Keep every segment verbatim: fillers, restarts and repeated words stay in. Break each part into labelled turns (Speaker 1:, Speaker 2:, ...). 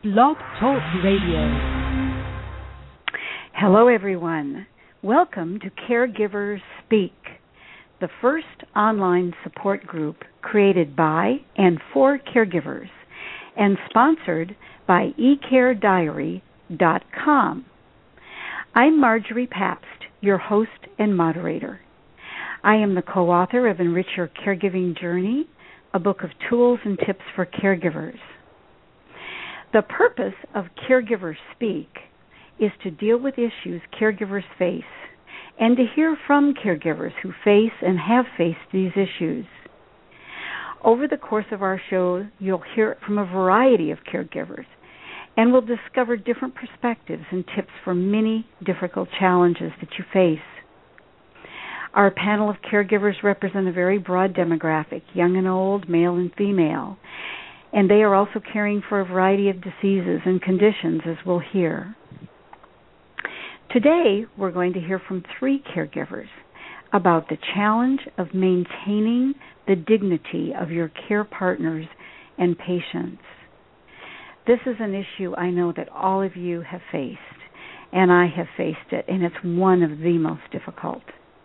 Speaker 1: Blog Talk Radio. Hello, everyone. Welcome to Caregivers Speak, the first online support group created by and for caregivers and sponsored by e care diary dot com. I'm Marjorie Pabst, your host and moderator. I am the co-author of Enrich Your Caregiving Journey, a book of tools and tips for caregivers. The purpose of Caregivers Speak is to deal with issues caregivers face and to hear from caregivers who face and have faced these issues. Over the course of our show, you'll hear from a variety of caregivers, and we'll discover different perspectives and tips for many difficult challenges that you face. Our panel of caregivers represent a very broad demographic, young and old, male and female, and they are also caring for a variety of diseases and conditions, as we'll hear. Today, we're going to hear from three caregivers about the challenge of maintaining the dignity of your care partners and patients. This is an issue I know that all of you have faced, and I have faced it, and it's one of the most difficult.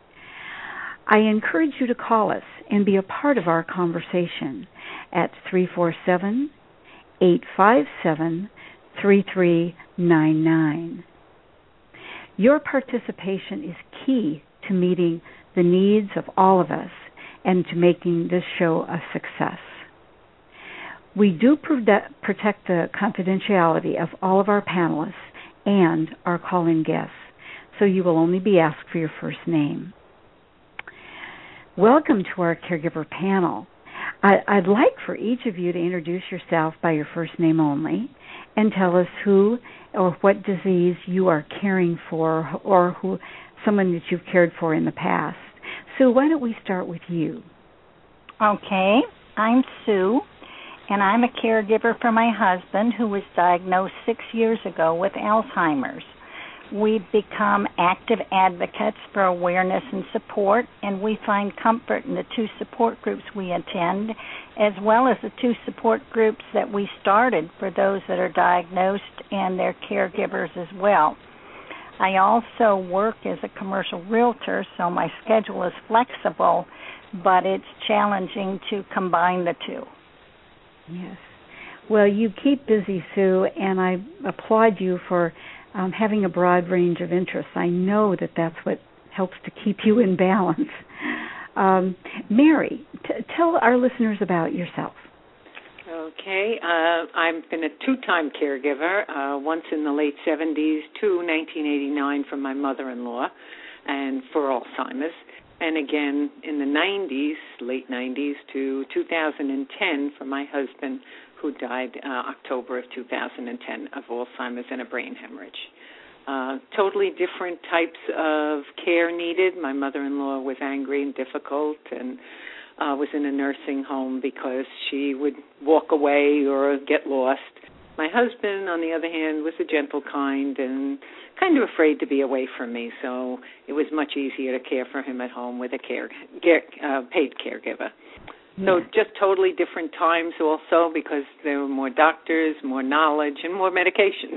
Speaker 1: I encourage you to call us and be a part of our conversation at three four seven, eight five seven, three three nine nine. Your participation is key to meeting the needs of all of us and to making this show a success. We do protect the confidentiality of all of our panelists and our call-in guests, so you will only be asked for your first name. Welcome to our caregiver panel. I, I'd like for each of you to introduce yourself by your first name only and tell us who or what disease you are caring for or who someone that you've cared for in the past. Sue, why don't we start with you?
Speaker 2: Okay, I'm Sue, and I'm a caregiver for my husband who was diagnosed six years ago with Alzheimer's. We've become active advocates for awareness and support, and we find comfort in the two support groups we attend, as well as the two support groups that we started for those that are diagnosed and their caregivers as well. I also work as a commercial realtor, so my schedule is flexible, but it's challenging to combine the two.
Speaker 1: Yes. Well, you keep busy, Sue, and I applaud you for Um, having a broad range of interests. I know that that's what helps to keep you in balance. Um, Mary, t- tell our listeners about yourself.
Speaker 3: Okay. Uh, I've been a two-time caregiver, uh, once in the late seventies to nineteen eighty-nine for my mother-in-law and for Alzheimer's, and again in the nineties, late nineties to two thousand ten for my husband, who died uh, October of two thousand ten of Alzheimer's and a brain hemorrhage. Uh, totally different types of care needed. My mother-in-law was angry and difficult and uh, was in a nursing home because she would walk away or get lost. My husband, on the other hand, was a gentle kind and kind of afraid to be away from me, so it was much easier to care for him at home with a care, care uh, paid caregiver. So
Speaker 1: Yeah.
Speaker 3: just totally different times also because there were more doctors, more knowledge, and more medications.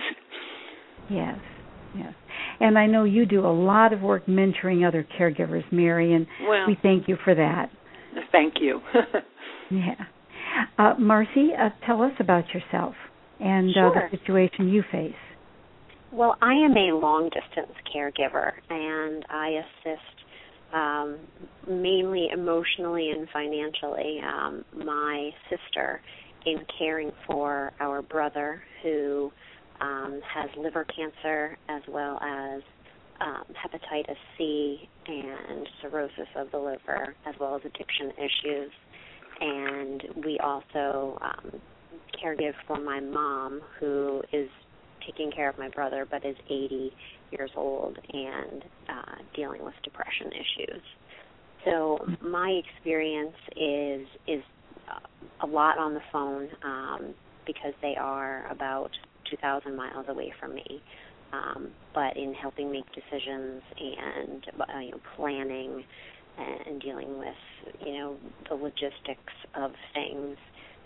Speaker 1: Yes, yes. And I know you do a lot of work mentoring other caregivers, Mary, and
Speaker 3: well,
Speaker 1: we thank you for that.
Speaker 3: Thank you.
Speaker 1: Yeah. Uh, Marcy, uh, tell us about yourself and
Speaker 4: Sure.
Speaker 1: uh, the situation you face.
Speaker 4: Well, I am a long-distance caregiver, and I assist Um, mainly emotionally and financially, um, my sister in caring for our brother who um, has liver cancer as well as um, hepatitis C and cirrhosis of the liver as well as addiction issues. And we also um, caregive for my mom who is taking care of my brother but is eighty years old and uh, dealing with depression issues. So my experience is is a lot on the phone um, because they are about two thousand miles away from me. Um, but in helping make decisions and uh, you know, planning and, and dealing with you know the logistics of things,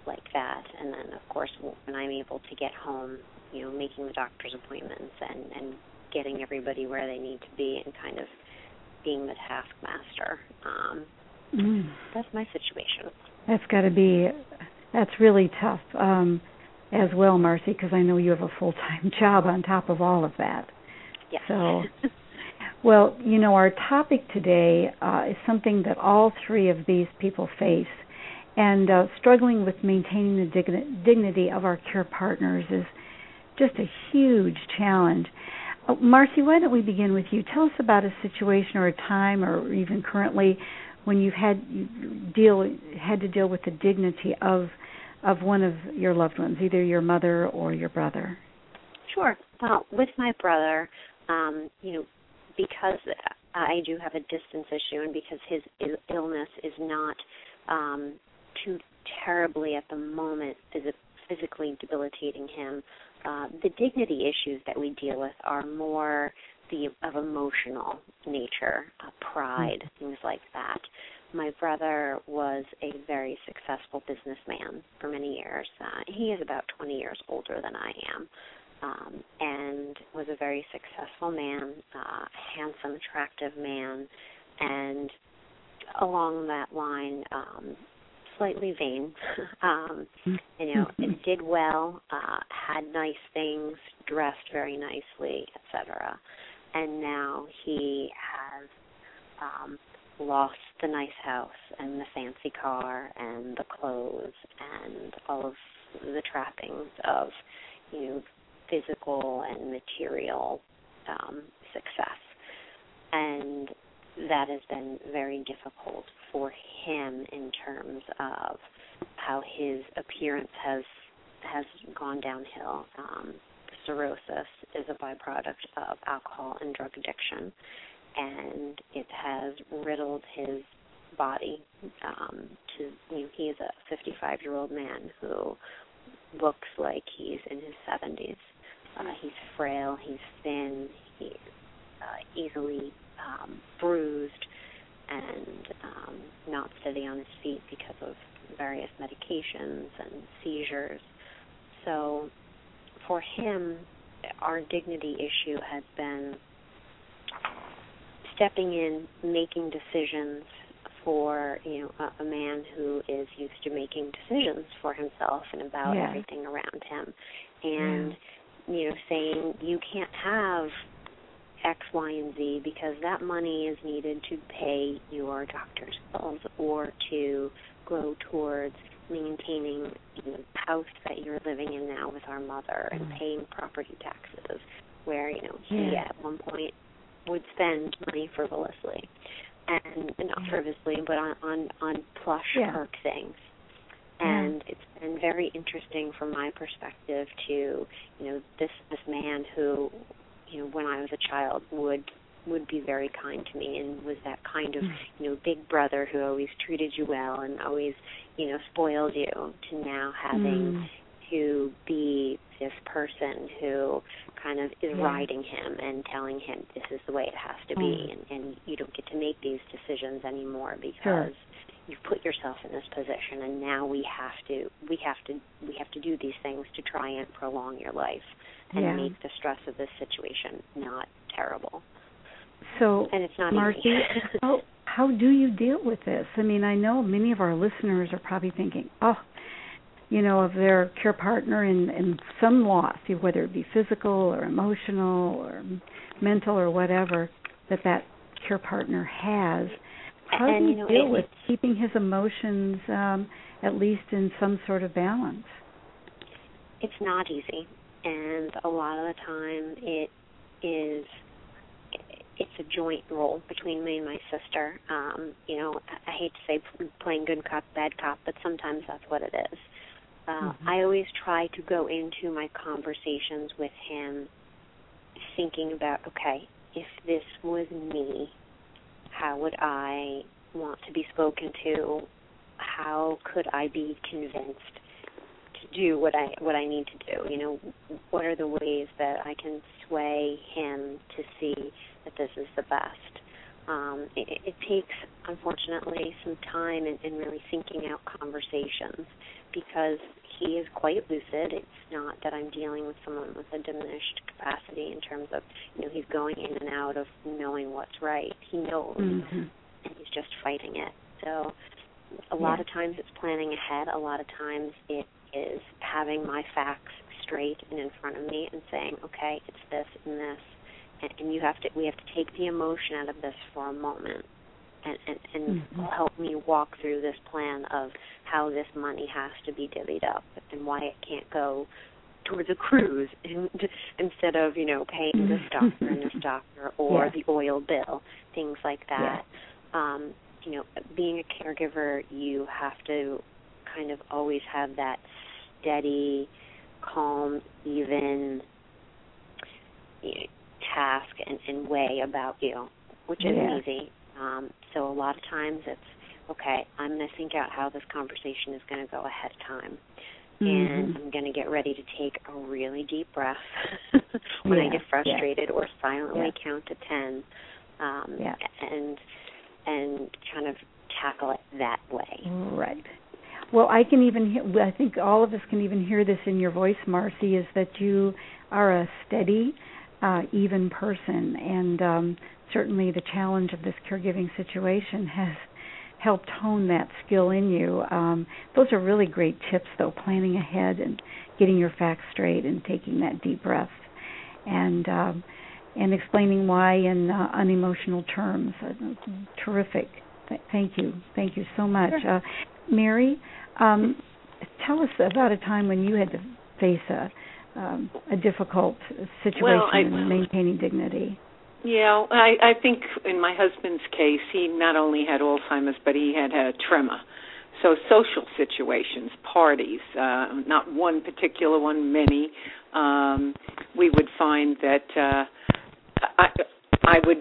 Speaker 4: like that. And then, of course, when I'm able to get home, you know, making the doctor's appointments and, and getting everybody where they need to be and kind of being the taskmaster. Um, mm. That's my situation.
Speaker 1: That's got to be, that's really tough um, as well, Marcy, because I know you have a full-time job on top of all of that.
Speaker 4: Yes.
Speaker 1: So, well, you know, our topic today uh, is something that all three of these people face, and uh, struggling with maintaining the digni- dignity of our care partners is just a huge challenge. Uh, Marcy, why don't we begin with you? Tell us about a situation or a time, or even currently, when you've had you deal had to deal with the dignity of of one of your loved ones, either your mother or your brother.
Speaker 4: Sure. Well, with my brother, um, you know, because I do have a distance issue, and because his illness is not um, too terribly at the moment physically debilitating him, uh, the dignity issues that we deal with are more the of emotional nature, uh, pride, mm-hmm. things like that. My brother was a very successful businessman for many years. Uh, he is about twenty years older than I am. Um, and was a very successful man, uh, handsome, attractive man, and along that line, um, slightly vain. um, you know, did well, uh, had nice things, dressed very nicely, et cetera. And now he has um, lost the nice house and the fancy car and the clothes and all of the trappings of, you know, physical and material um, success. And that has been very difficult for him in terms of how his appearance has has gone downhill. Um, cirrhosis is a byproduct of alcohol and drug addiction, and it has riddled his body. Um, to you know, he is a fifty-five-year-old man who looks like he's in his seventies. Uh, he's frail, he's thin, he's uh, easily um, bruised, and um, not steady on his feet because of various medications and seizures. So for him, our dignity issue has been stepping in, making decisions for, you know, a, a man who is used to making decisions for himself and about yeah. everything around him. And, yeah. you know, saying you can't have X, Y, and Z because that money is needed to pay your doctor's bills or to go towards maintaining the house that you're living in now with our mother and paying property taxes, where, you know, he yeah. at one point would spend money frivolously. And not frivolously, but on, on, on plush
Speaker 1: yeah.
Speaker 4: perk things. And yeah. it's been very interesting from my perspective to, you know, this this man who, you know, when I was a child would would be very kind to me and was that kind of, you know, big brother who always treated you well and always, you know, spoiled you, to now having mm. to be this person who kind of is yeah. riding him and telling him this is the way it has to be, mm. and, and you don't get to make these decisions anymore because sure. you've put yourself in this position, and now we have to we have to we have to do these things to try and prolong your life and yeah. make the stress of this situation not terrible.
Speaker 1: So,
Speaker 4: and it's not
Speaker 1: Marcy,
Speaker 4: easy.
Speaker 1: how, how do you deal with this? I mean, I know many of our listeners are probably thinking, oh, you know, of their care partner in, in some loss, whether it be physical or emotional or mental or whatever, that that care partner has. How
Speaker 4: and,
Speaker 1: do you,
Speaker 4: you know,
Speaker 1: deal
Speaker 4: it,
Speaker 1: with keeping his emotions um, at least in some sort of balance?
Speaker 4: It's not easy, and a lot of the time it is, it's a joint role between me and my sister. Um, you know, I, I hate to say playing good cop, bad cop, but sometimes that's what it is. Uh, mm-hmm. I always try to go into my conversations with him thinking about, okay, if this was me, how would I want to be spoken to? How could I be convinced to do what I what I need to do? You know, what are the ways that I can sway him to see that this is the best? Um, it, it takes, unfortunately, some time and, and really thinking out conversations, because he is quite lucid. It's not that I'm dealing with someone with a diminished capacity in terms of, you know, he's going in and out of knowing what's right. He knows, mm-hmm. and he's just fighting it. So a lot yeah. of times it's planning ahead. A lot of times it is having my facts straight and in front of me and saying, okay, it's this and this, and, and you have to. We have to take the emotion out of this for a moment, and and, and mm-hmm. help me walk through this plan of how this money has to be divvied up and why it can't go towards a cruise and, instead of, you know, paying this doctor and this doctor or yeah. the oil bill, things like that. Yeah. Um, you know, being a caregiver, you have to kind of always have that steady, calm, even you know, task and, and way about you, which isn't yeah. easy. Um, so a lot of times it's, okay, I'm going to think out how this conversation is going to go ahead of time. Mm-hmm. And I'm going to get ready to take a really deep breath when yeah. I get frustrated yeah. or silently yeah. count to ten um, yeah. and and kind of tackle it that way.
Speaker 1: Right. Well, I can even hear, I think all of us can even hear this in your voice, Marcy, is that you are a steady, uh, even person. And um, certainly the challenge of this caregiving situation has helped hone that skill in you. Um, those are really great tips, though, planning ahead and getting your facts straight and taking that deep breath and um, and explaining why in uh, unemotional terms. Uh, terrific. Th- thank you. Thank you so much. Sure. Uh, Mary, um, tell us about a time when you had to face a, um, a difficult situation
Speaker 3: well, I,
Speaker 1: in maintaining dignity.
Speaker 3: Yeah, I, I think in my husband's case, he not only had Alzheimer's, but he had a tremor. So social situations, parties, uh, not one particular one, many, um, we would find that uh, I, I would,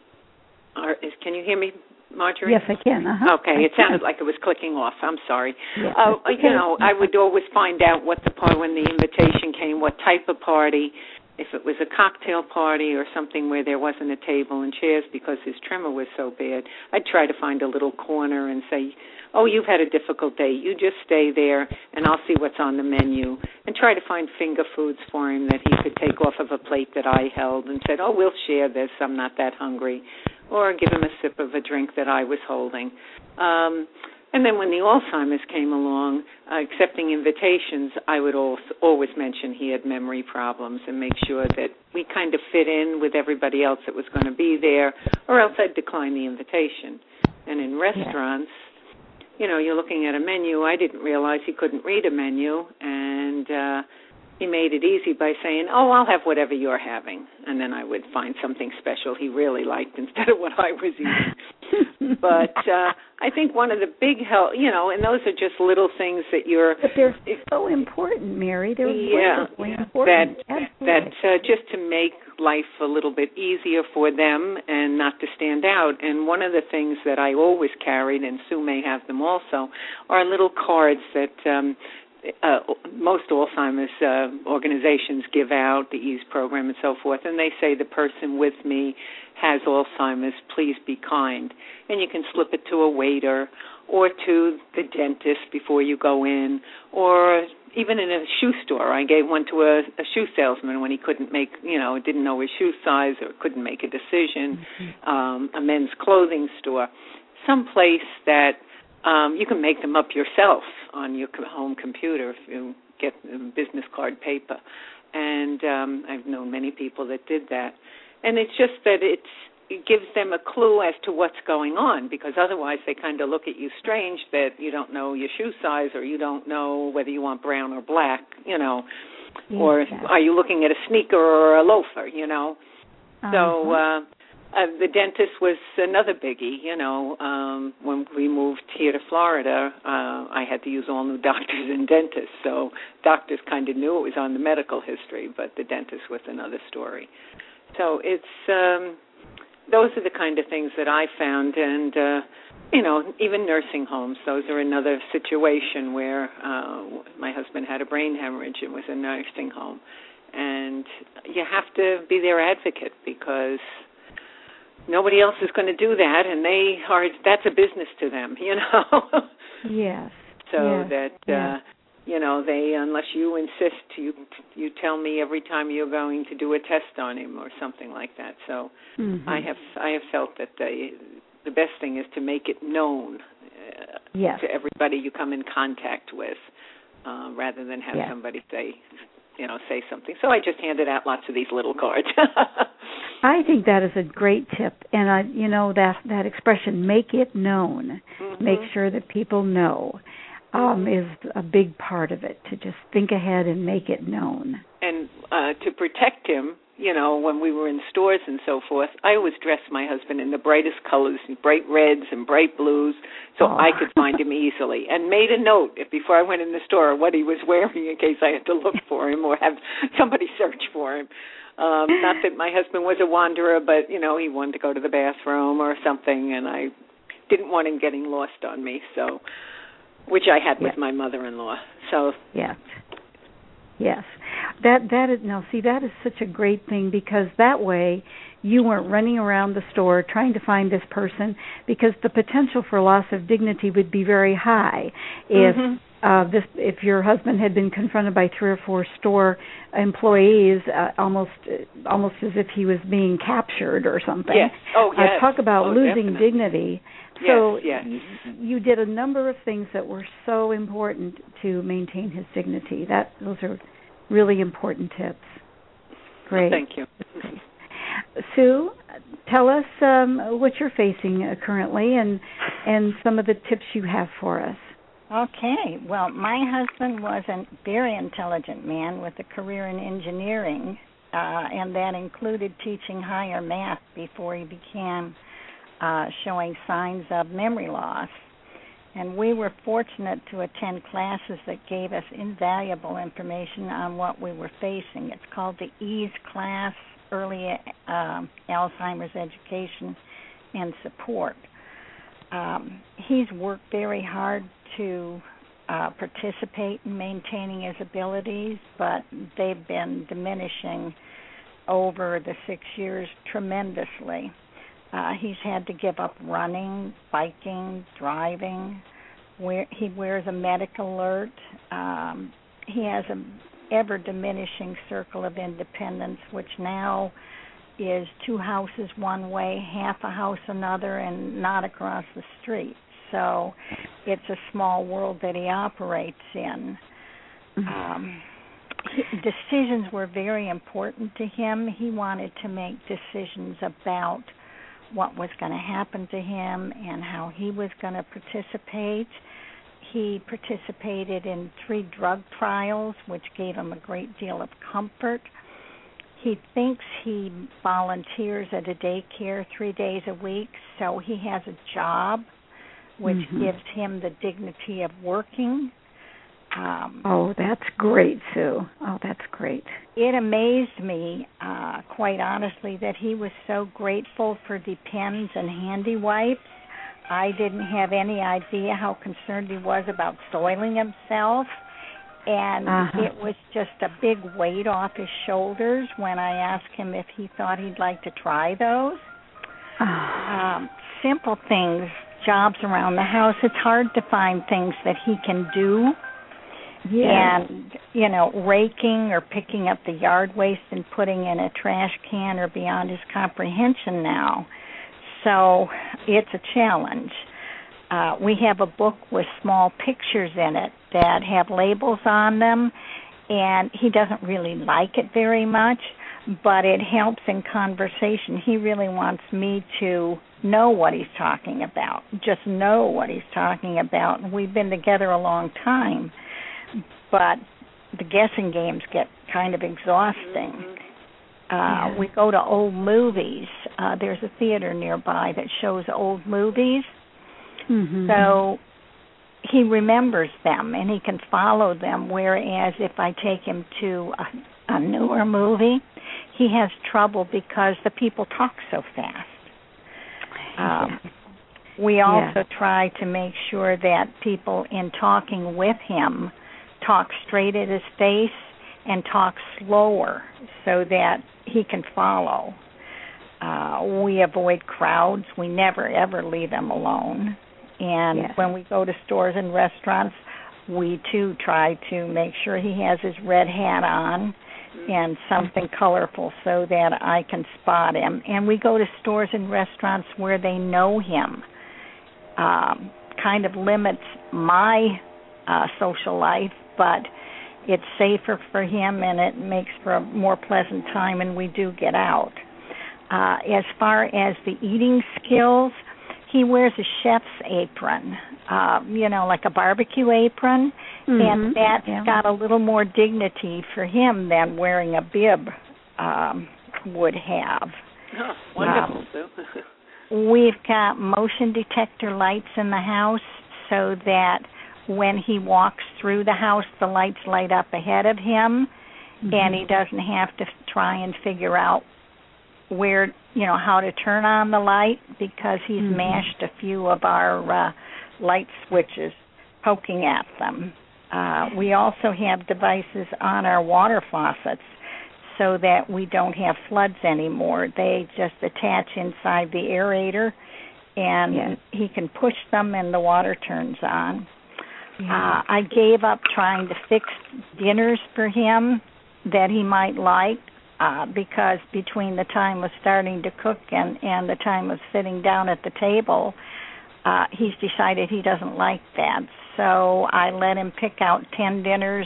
Speaker 3: or is, can you hear me, Marjorie?
Speaker 1: Yes, I can. Uh-huh.
Speaker 3: Okay, it sounded like it was clicking off. I'm sorry. Yeah, uh, okay. You know, I would always find out what the part when the invitation came, what type of party. If it was a cocktail party or something where there wasn't a table and chairs because his tremor was so bad, I'd try to find a little corner and say, oh, you've had a difficult day. You just stay there, and I'll see what's on the menu, and try to find finger foods for him that he could take off of a plate that I held and said, oh, we'll share this. I'm not that hungry. Or give him a sip of a drink that I was holding. Um, and then when the Alzheimer's came along, uh, accepting invitations, I would also always mention he had memory problems and make sure that we kind of fit in with everybody else that was going to be there, or else I'd decline the invitation. And in restaurants, yeah. you know, you're looking at a menu. I didn't realize he couldn't read a menu, and uh, he made it easy by saying, oh, I'll have whatever you're having. And then I would find something special he really liked instead of what I was eating. But uh, I think one of the big help, you know, and those are just little things that you're...
Speaker 1: But they're so important, Mary. They're
Speaker 3: yeah,
Speaker 1: wonderfully important.
Speaker 3: That, that uh, just to make life a little bit easier for them and not to stand out. And one of the things that I always carried, and Sue may have them also, are little cards that... Um, Uh, most Alzheimer's uh, organizations give out, the EASE program and so forth, and they say the person with me has Alzheimer's, please be kind. And you can slip it to a waiter or to the dentist before you go in, or even in a shoe store. I gave one to a, a shoe salesman when he couldn't make, you know, didn't know his shoe size or couldn't make a decision, mm-hmm. um, a men's clothing store, someplace that Um, you can make them up yourself on your home computer if you get business card paper. And um, I've known many people that did that. And it's just that it's, it gives them a clue as to what's going on, because otherwise they kind of look at you strange that you don't know your shoe size or you don't know whether you want brown or black, you know, yeah, or yeah. are you looking at a sneaker or a loafer, you know. Uh-huh. So... Uh, Uh, the dentist was another biggie, you know. Um, when we moved here to Florida, uh, I had to use all new doctors and dentists, so doctors kind of knew it was on the medical history, but the dentist was another story. So it's um, those are the kind of things that I found, and, uh, you know, even nursing homes, those are another situation where uh, my husband had a brain hemorrhage and was in a nursing home, and you have to be their advocate because... nobody else is going to do that, and they are, that's a business to them, you know.
Speaker 1: Yes.
Speaker 3: So
Speaker 1: yes.
Speaker 3: that,
Speaker 1: yes.
Speaker 3: uh, you know, they, unless you insist, you you tell me every time you're going to do a test on him or something like that. So
Speaker 1: mm-hmm.
Speaker 3: I have I have felt that they, the best thing is to make it known uh,
Speaker 1: yes.
Speaker 3: to everybody you come in contact with, uh, rather than have
Speaker 1: yes.
Speaker 3: somebody say, you know, say something. So I just handed out lots of these little cards.
Speaker 1: I think that is a great tip, and I, you know, that that expression, make it known,
Speaker 3: mm-hmm.
Speaker 1: make sure that people know, um, is a big part of it, to just think ahead and make it known.
Speaker 3: And uh, to protect him, you know, when we were in stores and so forth, I always dressed my husband in the brightest colors, bright reds and bright blues, so
Speaker 1: oh.
Speaker 3: I could find him easily. And made a note if, before I went in the store what he was wearing in case I had to look for him or have somebody search for him. Um, not that my husband was a wanderer, but, you know, he wanted to go to the bathroom or something, and I didn't want him getting lost on me, so, which I had
Speaker 1: yes.
Speaker 3: with my mother-in-law. So
Speaker 1: yes. Yes. That that is now see that is such a great thing, because that way you weren't running around the store trying to find this person, because the potential for loss of dignity would be very high if
Speaker 3: mm-hmm.
Speaker 1: uh, this if your husband had been confronted by three or four store employees, uh, almost uh, almost as if he was being captured or something.
Speaker 3: Yes. Oh yes.
Speaker 1: Uh, talk about
Speaker 3: oh,
Speaker 1: losing
Speaker 3: definitely.
Speaker 1: dignity.
Speaker 3: Yes,
Speaker 1: so
Speaker 3: yes.
Speaker 1: y- you did a number of things that were so important to maintain his dignity. That those are really important tips. Great.
Speaker 3: Well, thank you.
Speaker 1: Sue, tell us um, what you're facing uh, currently, and and some of the tips you have for us.
Speaker 2: Okay. Well, my husband was a very intelligent man with a career in engineering, uh, and that included teaching higher math before he began uh, showing signs of memory loss. And we were fortunate to attend classes that gave us invaluable information on what we were facing. It's called the EASE class, Early uh, Alzheimer's Education and Support. Um, he's worked very hard to uh, participate in maintaining his abilities, but they've been diminishing over the six years tremendously. Uh, he's had to give up running, biking, driving. Where he wears a medical alert. Um, he has an ever-diminishing circle of independence, which now is two houses one way, half a house another, and not across the street. So it's a small world that he operates in.
Speaker 1: Mm-hmm.
Speaker 2: Um, he, decisions were very important to him. He wanted to make decisions about what was going to happen to him and how he was going to participate. He participated in three drug trials, which gave him a great deal of comfort. He thinks he volunteers at a daycare three days a week, so he has a job, which
Speaker 1: mm-hmm.
Speaker 2: gives him the dignity of working. Um,
Speaker 1: oh, that's great, Sue. Oh, that's great.
Speaker 2: It amazed me, uh, quite honestly, that he was so grateful for Depends and Handy Wipes. I didn't have any idea how concerned he was about soiling himself, and
Speaker 1: uh-huh.
Speaker 2: it was just a big weight off his shoulders when I asked him if he thought he'd like to try those. um, simple things, jobs around the house. It's hard to find things that he can do.
Speaker 1: Yeah.
Speaker 2: And, you know, raking or picking up the yard waste and putting in a trash can are beyond his comprehension now. So it's a challenge. Uh, we have a book with small pictures in it that have labels on them, and he doesn't really like it very much, but it helps in conversation. He really wants me to know what he's talking about, just know what he's talking about. We've been together a long time, but the guessing games get kind of exhausting. Uh,
Speaker 1: yeah.
Speaker 2: We go to old movies. Uh, there's a theater nearby that shows old movies.
Speaker 1: Mm-hmm.
Speaker 2: So he remembers them and he can follow them, whereas if I take him to a, a newer movie, he has trouble because the people talk so fast. Um, we also
Speaker 1: yeah.
Speaker 2: try to make sure that people in talking with him talk straight at his face and talk slower so that he can follow. Uh, we avoid crowds. We never, ever leave him alone. And
Speaker 1: yes.
Speaker 2: when we go to stores and restaurants, we, too, try to make sure he has his red hat on and something colorful so that I can spot him. And we go to stores and restaurants where they know him. Um, kind of limits my uh, social life, but it's safer for him and it makes for a more pleasant time, and we do get out. Uh, as far as the eating skills, he wears a chef's apron, uh, you know, like a barbecue apron, mm-hmm. and that's yeah. got a little more dignity for him than wearing a bib um, would have.
Speaker 3: Oh, wonderful, Sue.
Speaker 2: Um, we've got motion detector lights in the house so that when he walks through the house, the lights light up ahead of him, mm-hmm. and he doesn't have to try and figure out where, you know, how to turn on the light because he's mm-hmm. mashed a few of our uh, light switches poking at them. Uh, we also have devices on our water faucets so that we don't have floods anymore. They just attach inside the aerator, and yes. he can push them and the water turns on. Yeah. Uh, I gave up trying to fix dinners for him that he might like uh, because between the time of starting to cook and, and the time of sitting down at the table, uh, he's decided he doesn't like that. So I let him pick out ten dinners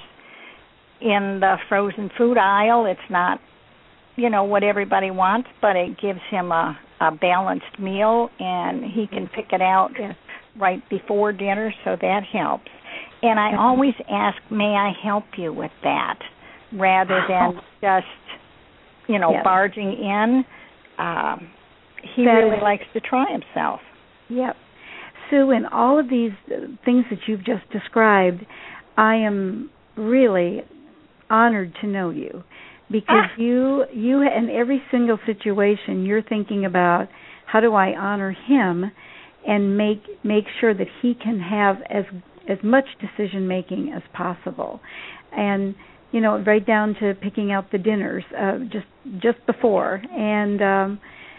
Speaker 2: in the frozen food aisle. It's not, you know, what everybody wants, but it gives him a, a balanced meal, and he can pick it out right before dinner, so that helps. And I always ask, may I help you with that, rather than just, you know, yep. barging in. Um, he that really is, likes to try himself.
Speaker 1: Yep. Sue, in all of these things that you've just described, I am really honored to know you because ah. you, you in every single situation, you're thinking about how do I honor him and make make sure that he can have as as much decision making as possible, and you know, right down to picking out the dinners uh, just just before, and um,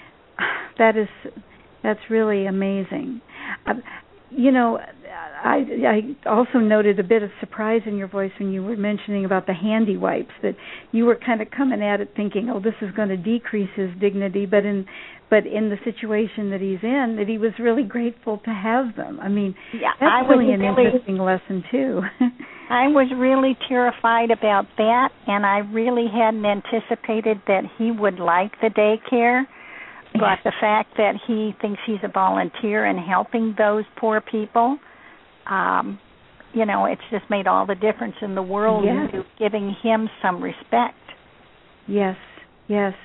Speaker 1: that is that's really amazing. Uh, you know, I, I also noted a bit of surprise in your voice when you were mentioning about the handy wipes, that you were kind of coming at it thinking, oh, this is going to decrease his dignity, but in but in the situation that he's in, that he was really grateful to have them. I mean,
Speaker 2: yeah,
Speaker 1: that's
Speaker 2: I
Speaker 1: really
Speaker 2: was
Speaker 1: an
Speaker 2: really,
Speaker 1: interesting lesson, too.
Speaker 2: I was really terrified about that, and I really hadn't anticipated that he would like the daycare. But the fact that he thinks he's a volunteer and helping those poor people, um, you know, it's just made all the difference in the world
Speaker 1: yes.
Speaker 2: into giving him some respect.
Speaker 1: Yes, yes.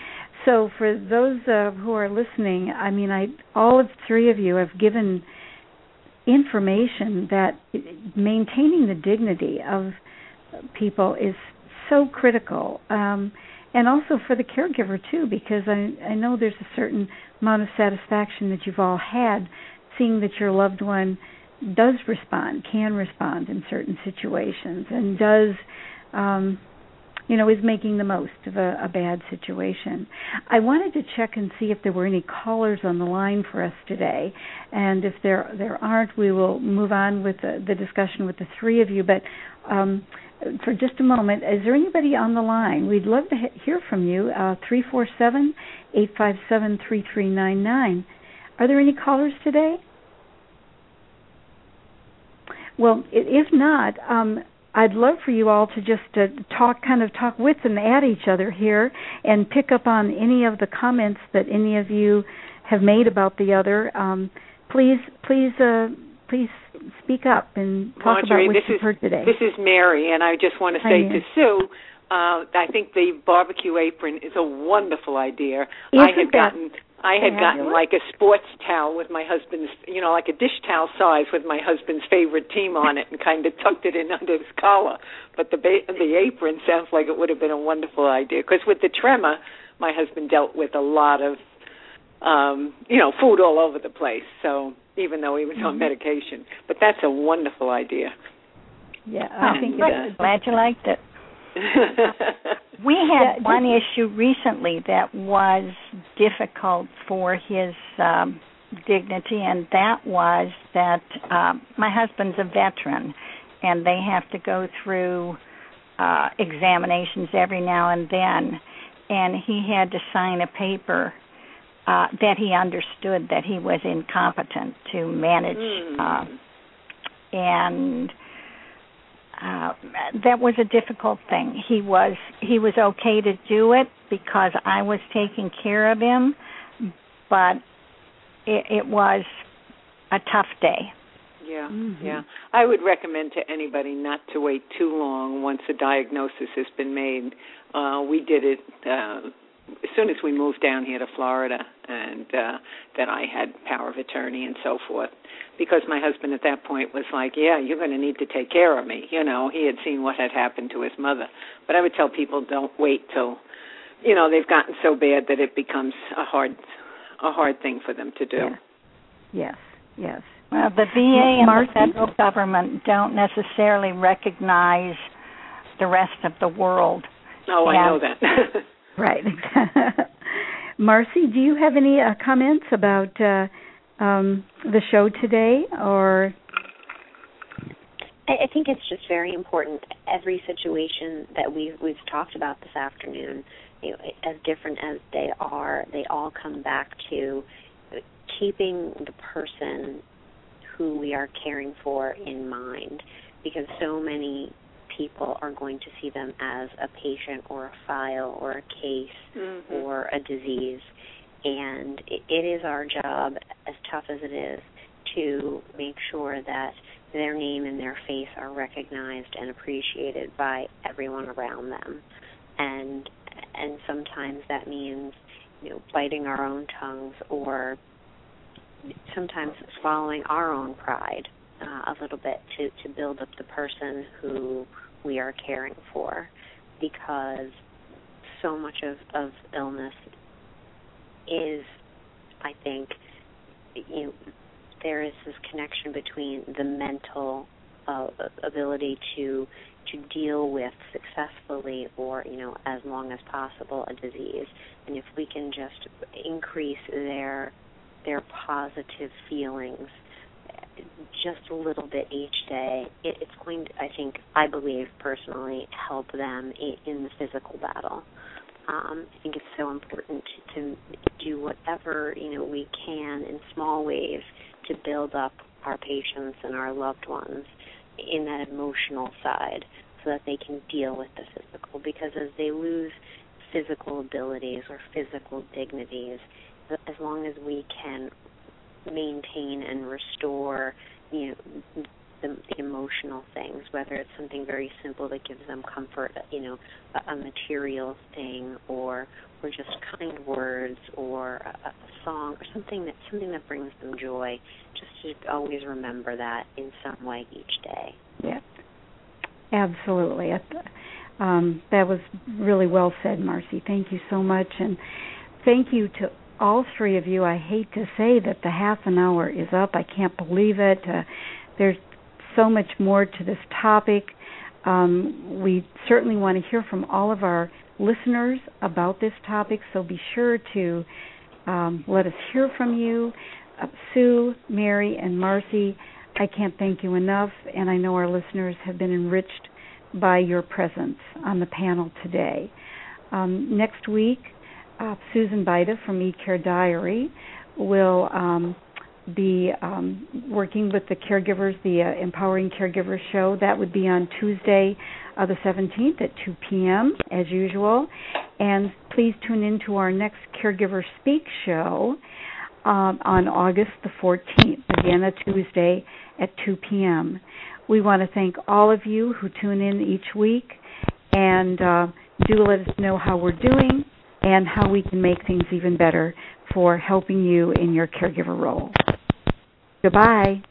Speaker 1: So for those uh, who are listening, I mean, I all of three of you have given information that maintaining the dignity of people is so critical. Um And also for the caregiver, too, because I, I know there's a certain amount of satisfaction that you've all had seeing that your loved one does respond, can respond in certain situations, and does, um, you know, is making the most of a, a bad situation. I wanted to check and see if there were any callers on the line for us today, and if there there aren't, we will move on with the, the discussion with the three of you, but um for just a moment, is there anybody on the line? We'd love to he- hear from you, uh, three four seven, eight five seven, three three nine nine. Are there any callers today? Well, if not, um, I'd love for you all to just uh, talk, kind of talk with and at each other here and pick up on any of the comments that any of you have made about the other. Um, please, please, uh, please speak up and talk
Speaker 3: Marjorie,
Speaker 1: about what
Speaker 3: this
Speaker 1: you've
Speaker 3: is,
Speaker 1: heard today.
Speaker 3: This is Mary, and I just want to say
Speaker 1: Hi,
Speaker 3: to Sue, uh, I think the barbecue apron is a wonderful idea.
Speaker 1: Isn't
Speaker 3: I had
Speaker 1: that
Speaker 3: gotten I had gotten like a sports towel with my husband's, you know, like a dish towel size with my husband's favorite team on it, and kind of tucked it in under his collar. But the ba- the apron sounds like it would have been a wonderful idea, because with the tremor, my husband dealt with a lot of, um, you know, food all over the place. So even though he was on medication, but that's a wonderful idea.
Speaker 1: Yeah, I
Speaker 2: oh,
Speaker 1: think
Speaker 2: it is. Glad you liked it. We had
Speaker 1: Yeah,
Speaker 2: one issue recently that was difficult for his um, dignity, and that was that um, my husband's a veteran, and they have to go through uh, examinations every now and then, and he had to sign a paper uh, that he understood that he was incompetent to manage,
Speaker 3: mm.
Speaker 2: uh, and Uh, that was a difficult thing. He was he was okay to do it because I was taking care of him, but it, it was a tough day.
Speaker 3: Yeah,
Speaker 1: mm-hmm.
Speaker 3: yeah. I would recommend to anybody not to wait too long once a diagnosis has been made. Uh, we did it uh, as soon as we moved down here to Florida, and uh, that I had power of attorney and so forth, because my husband at that point was like, yeah, you're going to need to take care of me. You know, he had seen what had happened to his mother. But I would tell people, don't wait till, you know, they've gotten so bad that it becomes a hard a hard thing for them to do.
Speaker 1: Yeah. Yes, yes.
Speaker 2: Well, the V A and
Speaker 1: Marcy?
Speaker 2: the federal government don't necessarily recognize the rest of the world.
Speaker 3: Oh,
Speaker 2: and
Speaker 3: I know that.
Speaker 1: Right. Marcy, do you have any uh, comments about uh, um, the show today, or?
Speaker 4: I think it's just very important. Every situation that we've we've talked about this afternoon, you know, as different as they are, they all come back to keeping the person who we are caring for in mind, because so many people are going to see them as a patient or a file or a case
Speaker 3: mm-hmm.
Speaker 4: or a disease. And it is our job, as tough as it is, to make sure that their name and their face are recognized and appreciated by everyone around them. And and sometimes that means, you know, biting our own tongues, or sometimes swallowing our own pride uh, a little bit to, to build up the person who we are caring for, because so much of, of illness is, I think, you know, there is this connection between the mental uh, ability to to deal with successfully, or, you know, as long as possible, a disease. And if we can just increase their their positive feelings just a little bit each day, it, it's going to, I think, I believe personally, help them in, in the physical battle. Um, I think it's so important to, to do whatever, you know, we can in small ways to build up our patients and our loved ones in that emotional side, so that they can deal with the physical. Because as they lose physical abilities or physical dignities, as long as we can maintain and restore, you know, the, the emotional things, whether it's something very simple that gives them comfort, you know, a, a material thing, or or just kind words, or a, a song, or something that something that brings them joy. Just to always remember that in some way each day.
Speaker 1: Yeah, absolutely. Um, that was really well said, Marcy. Thank you so much, and thank you to all three of you. I hate to say that the half an hour is up. I can't believe it. Uh, there's so much more to this topic. Um, we certainly want to hear from all of our listeners about this topic, so be sure to um, let us hear from you. Uh, Sue, Mary, and Marcy, I can't thank you enough, and I know our listeners have been enriched by your presence on the panel today. Um, next week, uh, Susan Baida from eCare Diary will um, be um, working with the caregivers, the uh, Empowering Caregivers show. That would be on Tuesday, uh, the seventeenth at two p.m. as usual. And please tune in to our next Caregiver Speak show um, on August the fourteenth, again a Tuesday at two p.m. We want to thank all of you who tune in each week, and uh, do let us know how we're doing and how we can make things even better for helping you in your caregiver role. Goodbye.